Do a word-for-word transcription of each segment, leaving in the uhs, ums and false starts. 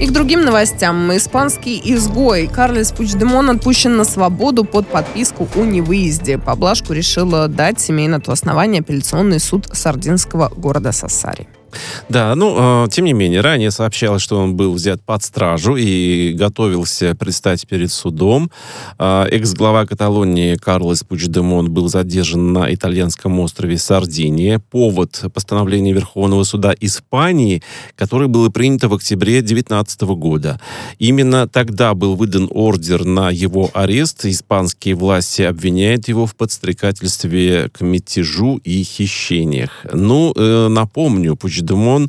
И к другим новостям. Испанский изгой Карлес Пучдемон отпущен на свободу под подписку о невыезде. Поблажку решила дать семейное основание апелляционный суд сардинского города Сассари. Да, ну, э, тем не менее, ранее сообщалось, что он был взят под стражу и готовился предстать перед судом. Э, экс-глава Каталонии Карлес Пучдемон был задержан на итальянском острове Сардиния. Повод — постановления Верховного суда Испании, которое было принято в октябре две тысячи девятнадцатого года. Именно тогда был выдан ордер на его арест. Испанские власти обвиняют его в подстрекательстве к мятежу и хищениях. Ну, э, напомню, Пучдемон Пучдемон,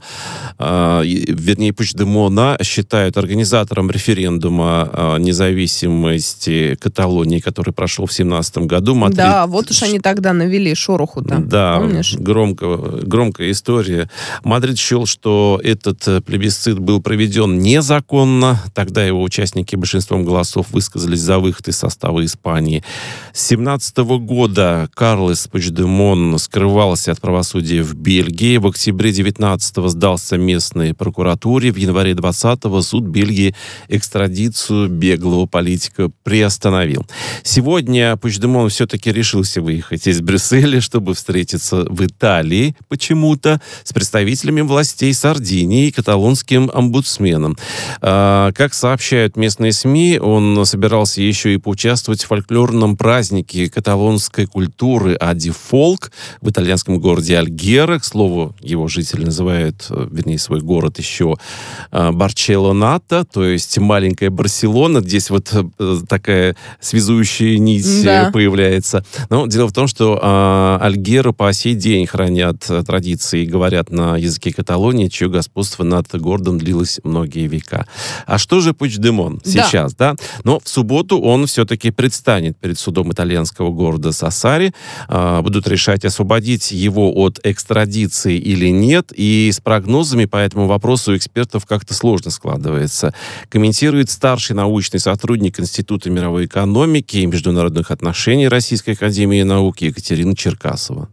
э, вернее, Пучдемона считают организатором референдума о независимости Каталонии, который прошел в семнадцатом году. Мадрид... Да, вот уж они тогда навели шороху-то, да, помнишь? Громко, громкая история. Мадрид счел, что этот плебисцит был проведен незаконно. Тогда его участники большинством голосов высказались за выход из состава Испании. С семнадцатого года Карлес Пучдемон скрывался от правосудия в Бельгии. В октябре девятнадцатого сдался местной прокуратуре. В январе двадцатого суд Бельгии экстрадицию беглого политика приостановил. Сегодня Пучдемон все-таки решился выехать из Брюсселя, чтобы встретиться в Италии почему-то с представителями властей Сардинии и каталонским омбудсменом. А, как сообщают местные СМИ, он собирался еще и поучаствовать в фольклорном празднике каталонской культуры Ади-Фолк в итальянском городе Альгера. К слову, его жители называют, вернее, свой город еще Барчелоната, то есть маленькая Барселона. Здесь вот такая связующая нить да. появляется. Но дело в том, что э, Альгеры по сей день хранят традиции и говорят на языке Каталонии, чье господство над городом длилось многие века. А что же Пучдемон да. сейчас, да? Но в субботу он все-таки предстанет перед судом итальянского города Сассари. Э, будут решать, освободить его от экстрадиции или нет. И с прогнозами по этому вопросу у экспертов как-то сложно складывается. Комментирует старший научный сотрудник Института мировой экономики и международных отношений Российской академии наук Екатерина Черкасова.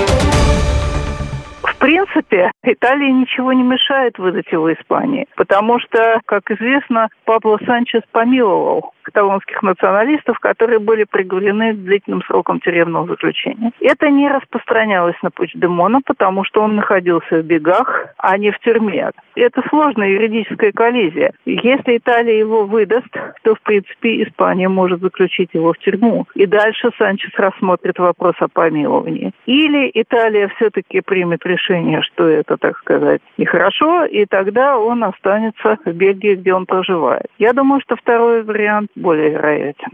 В принципе, Италии ничего не мешает выдать его Испании, потому что, как известно, Пабло Санчес помиловал каталонских националистов, которые были приговорены к длительным срокам тюремного заключения. Это не распространялось на Пучдемона, потому что он находился в бегах, а не в тюрьме. Это сложная юридическая коллизия. Если Италия его выдаст, то, в принципе, Испания может заключить его в тюрьму. И дальше Санчес рассмотрит вопрос о помиловании. Или Италия все-таки примет решение, что это, так сказать, нехорошо, и тогда он останется в Бельгии, где он проживает. Я думаю, что второй вариант более вероятен.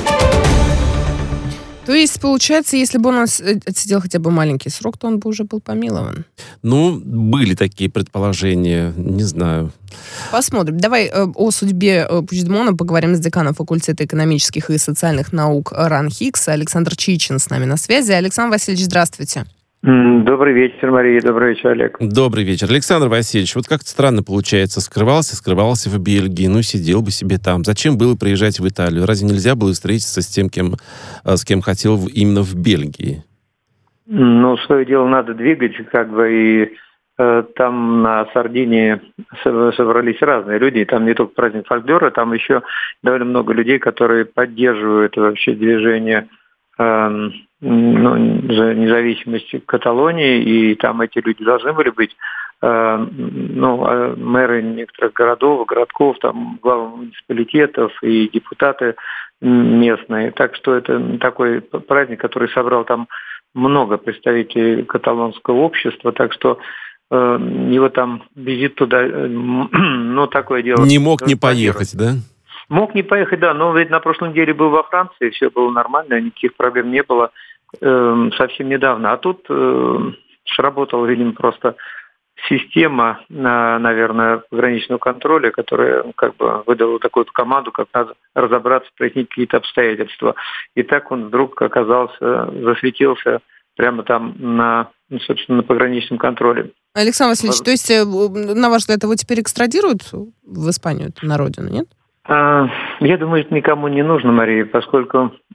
То есть, получается, если бы он отсидел хотя бы маленький срок, то он бы уже был помилован? Ну, были такие предположения, не знаю. Посмотрим. Давай э, о судьбе э, Пучдемона поговорим с деканом факультета экономических и социальных наук РАН ХИКС Александр Чичин с нами на связи. Александр Васильевич, здравствуйте. Добрый вечер, Мария. Добрый вечер, Олег. Добрый вечер. Александр Васильевич, вот как-то странно получается. Скрывался, скрывался в Бельгии, ну, сидел бы себе там. Зачем было приезжать в Италию? Разве нельзя было встретиться с тем, кем, с кем хотел именно в Бельгии? Ну, свое дело надо двигать, как бы, и э, там на Сардинии собрались разные люди. И там не только праздник фольклора, там еще довольно много людей, которые поддерживают вообще движение э, ну, за независимость Каталонии, и там эти люди должны были быть, э, ну, мэры некоторых городов, городков, там главы муниципалитетов и депутаты местные. Так что это такой праздник, который собрал там много представителей каталонского общества, так что э, его там визит туда, э, ну, такое дело... Не мог не поехать, да? Мог не поехать, да, но ведь на прошлой неделе был во Франции, все было нормально, никаких проблем не было. Совсем недавно. А тут э, сработала, видимо, просто система, наверное, пограничного контроля, которая как бы выдала такую команду, как надо разобраться, прояснить какие-то обстоятельства. И так он вдруг оказался, засветился прямо там на, собственно, на пограничном контроле. Александр Васильевич, то есть, на ваш взгляд, его теперь экстрадируют в Испанию, на родину, нет? Я думаю, это никому не нужно, Мария, поскольку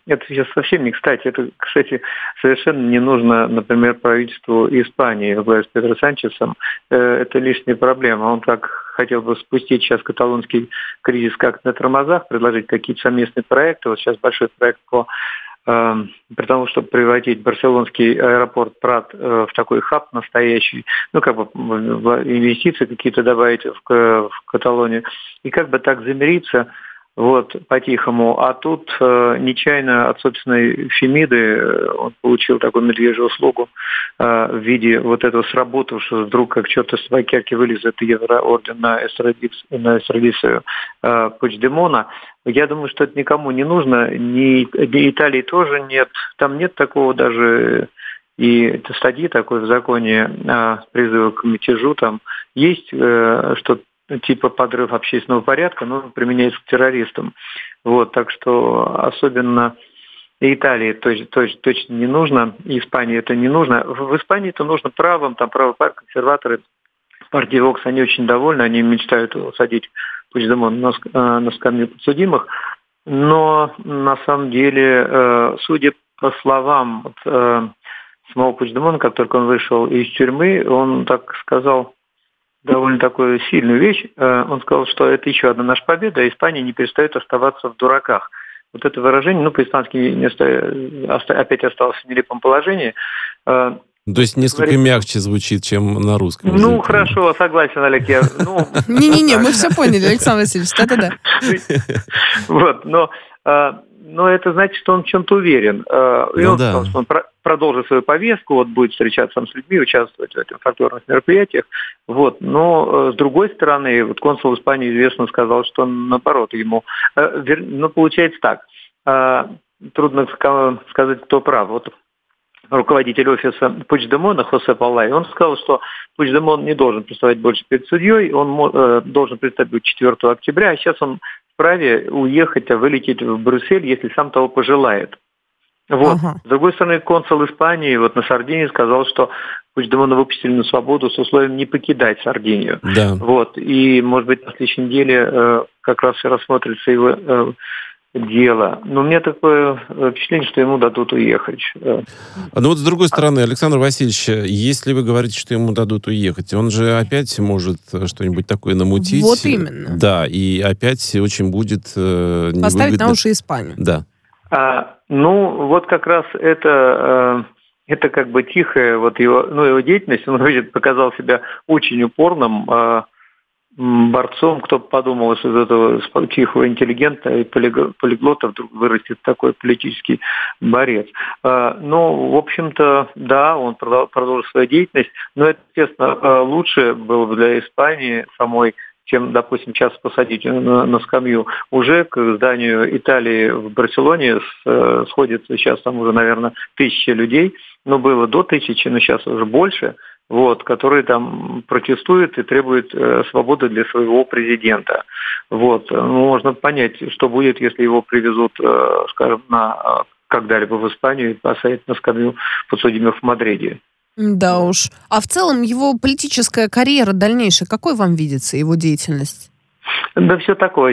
это сейчас совсем не кстати. Это, кстати, совершенно не нужно, например, правительству Испании во главе с Педро Санчесом. Это лишняя проблема. Он так хотел бы спустить сейчас каталонский кризис как на тормозах, предложить какие-то совместные проекты. Вот сейчас большой проект по при том, чтобы превратить барселонский аэропорт Прат в такой хаб настоящий, ну, как бы инвестиции какие-то добавить в, в Каталонию, и как бы так замириться, вот, по-тихому. А тут э, нечаянно от собственной Фемиды он получил такую медвежью услугу э, в виде вот этого сработавшего вдруг, как черт из табакерки вылез этот евроорден на эстрадицию э, Пучдемона. Я думаю, что это никому не нужно, ни, ни Италии тоже нет. Там нет такого даже и это статьи такой в законе э, призыва к мятежу. Там есть э, что-то типа подрыв общественного порядка, но применяется к террористам. Вот, так что особенно Италии точно, точно, точно не нужно, и Испании это не нужно. В Испании это нужно правым, там правопартии, консерваторы, партии Вокс, они очень довольны, они мечтают усадить Пучдемона на, на скамью подсудимых, но на самом деле, судя по словам самого Пучдемона, как только он вышел из тюрьмы, он так сказал довольно такую сильную вещь. Он сказал, что это еще одна наша победа, а Испания не перестает оставаться в дураках. Вот это выражение, ну, по-испански не оста... опять осталось в нелепом положении. То есть несколько говорит... мягче звучит, чем на русском. Ну, языке. Хорошо, согласен, Олег. Я... Не-не-не, мы все поняли, Александр Васильевич, да-да-да. Вот, но... Но это значит, что он в чем-то уверен. И ну, он да. сказал, что он продолжит свою повестку, вот будет встречаться там с людьми, участвовать в этих фольклорных мероприятиях. Вот. Но с другой стороны, вот консул Испании известно сказал, что наоборот ему... Ну, получается так. Трудно сказать, кто прав. Вот руководитель офиса Пучдемона Хосе Паллай, он сказал, что Пучдемон не должен представать больше перед судьей, он должен представить четвёртого октября, а сейчас он вправе уехать, а вылететь в Брюссель, если сам того пожелает. Вот. Ага. С другой стороны, консул Испании вот на Сардинии сказал, что Пучдемона выпустили на свободу с условием не покидать Сардинию. Да. Вот. И, может быть, на следующей неделе э, как раз и рассмотрится его э, дело. Но у меня такое впечатление, что ему дадут уехать. Ну вот с другой стороны, Александр Васильевич, если вы говорите, что ему дадут уехать, он же опять может что-нибудь такое намутить. Вот именно. Да, и опять очень будет э, невыгодно. Поставить на уши Испанию. Да. А, ну, вот как раз это... Э, это как бы тихая вот его, ну, его деятельность. Он, видит, показал себя очень упорным, э, борцом, кто бы подумал, что из этого тихого интеллигента и полиглота вдруг вырастет такой политический борец. Ну, в общем-то, да, он продолжил свою деятельность, но это, естественно, лучше было бы для Испании самой, чем, допустим, сейчас посадить на, на скамью. Уже к зданию Италии в Барселоне сходится сейчас там уже, наверное, тысячи людей, но было до тысячи, но сейчас уже больше, вот, которые там протестуют и требуют э, свободы для своего президента. Вот. Можно понять, что будет, если его привезут, э, скажем, на, когда-либо в Испанию и посадят на скамью подсудимых в Мадриде. Да уж. А в целом его политическая карьера дальнейшая, какой вам видится его деятельность? Да все такое.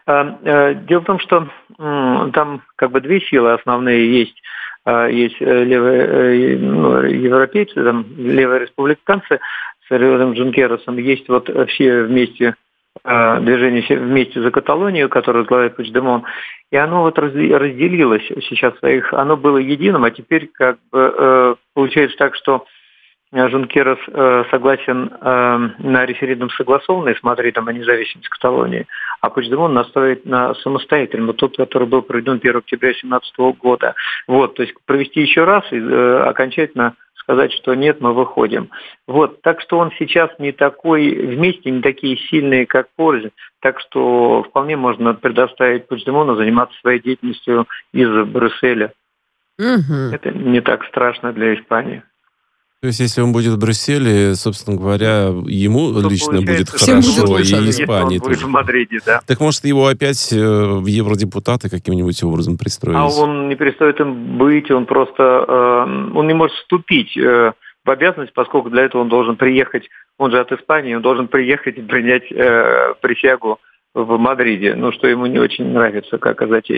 Дело в том, что там как бы две силы основные есть. Есть левые, ну, европейцы, там, левые республиканцы с Ориолем Джункеросом, есть вот все вместе, движение вместе за Каталонию, которое возглавляет Пучдемон, и оно вот разделилось сейчас своих, оно было единым, а теперь как бы получается так, что Джункерос согласен на референдум согласованный с Мадридом о независимости Каталонии, а Пучдемон настаивает на самостоятельном, вот тот, который был проведен первого октября две тысячи семнадцатого года. Вот, то есть провести еще раз и окончательно сказать, что нет, мы выходим. Вот, так что он сейчас не такой, вместе не такие сильные, как позже, так что вполне можно предоставить Пучдемону заниматься своей деятельностью из Брюсселя. Угу. Это не так страшно для Испании. То есть, если он будет в Брюсселе, собственно говоря, ему то лично будет хорошо, будет лучше, и Испании тоже. Будет в Мадриде, да. Так может его опять в евродепутаты каким-нибудь образом пристроить? А он не перестает им быть, он просто, э, он не может вступить э, в обязанность, поскольку для этого он должен приехать, он же от Испании, он должен приехать и принять э, присягу в Мадриде, ну, что ему не очень нравится, как затея.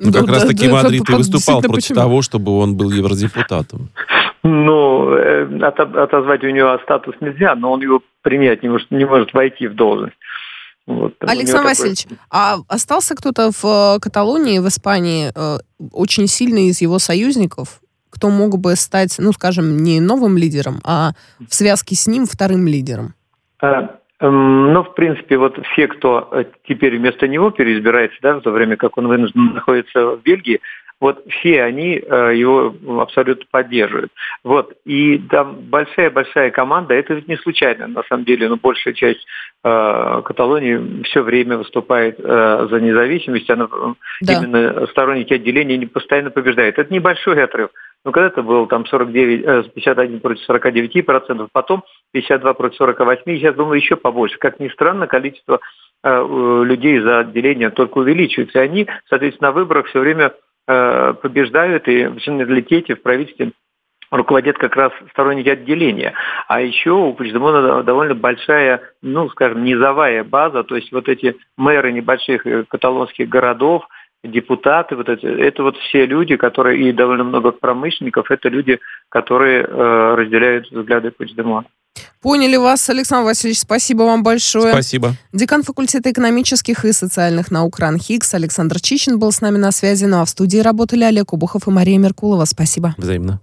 Ну, как да, раз-таки да, Мадрид да, и выступал против почему? того, чтобы он был евродепутатом. Ну, отозвать у него статус нельзя, но он его принять не может, не может войти в должность. Вот, Александр Васильевич, такой... а остался кто-то в Каталонии, в Испании, очень сильный из его союзников, кто мог бы стать, ну, скажем, не новым лидером, а в связке с ним вторым лидером? А, эм, ну, в принципе, вот все, кто теперь вместо него переизбирается, да, в то время как он вынужден находится в Бельгии, вот все они э, его абсолютно поддерживают. Вот. И там большая-большая команда, это ведь не случайно, на самом деле, но большая часть э, Каталонии все время выступает э, за независимость, она, да. Именно сторонники отделения не постоянно побеждают. Это небольшой отрыв. Но когда-то было там сорок девять, пятьдесят один против сорока девяти процентов, потом пятьдесят два против сорока восьми, сейчас, думаю, еще побольше. Как ни странно, количество э, людей за отделение только увеличивается. И они, соответственно, на выборах все время побеждают, и в Женералитете, в правительстве руководят как раз сторонники отделения. А еще у Пучдемона довольно большая, ну, скажем, низовая база, то есть вот эти мэры небольших каталонских городов, депутаты, вот это, это вот все люди, которые, и довольно много промышленников, это люди, которые э, разделяют взгляды Пучдемона. Поняли вас, Александр Васильевич, спасибо вам большое. Спасибо. Декан факультета экономических и социальных наук РАН-ХИКС Александр Чичин был с нами на связи, ну а в студии работали Олег Обухов и Мария Меркулова. Спасибо. Взаимно.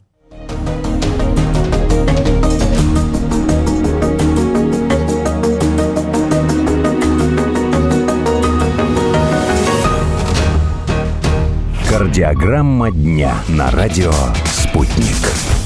Кардиограмма дня на радио «Спутник».